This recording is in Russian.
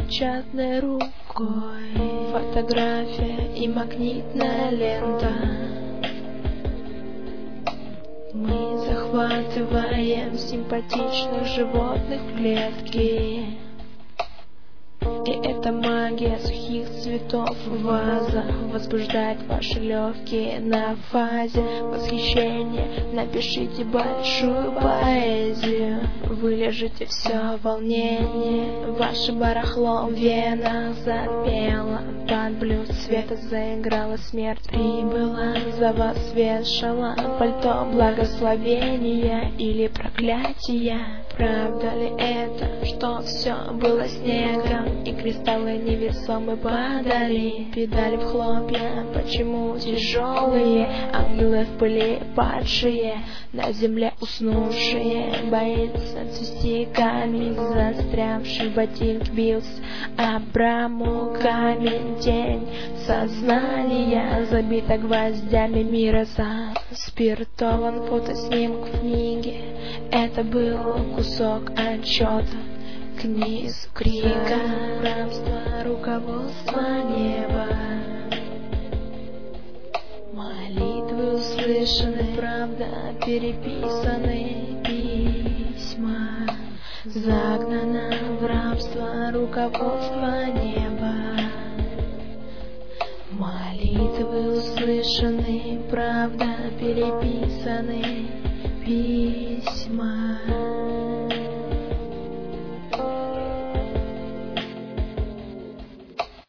печатной рукой, фотография и магнитная лента. Мы захватываем симпатичных животных в клетки. И эта магия сухих цветов в вазах возбуждает ваши легкие на фазе восхищения. Напишите большую поэзию, выляжите все волнение. Ваше барахло в венах запело, под блюз света заиграла смерть. Прибыла, за вас вешала пальто благословения или проклятия. Правда ли это, что все было снегом, и кристаллы невесомы падали? Педали в хлопья, почему тяжелые? Ангелы в пыли падшие, на земле уснувшие. Боится цвести камень, застрявший в ботинке бился Абраму камень. Тень сознания забита гвоздями мира, заспиртован фотоснимок в книге. Это был кусок отчета к низу крика. Рабство, руководство неба. Молитвы услышаны, правда, переписаны письма. Загнано в рабство руководство неба. Молитвы услышаны, правда, переписаны письма.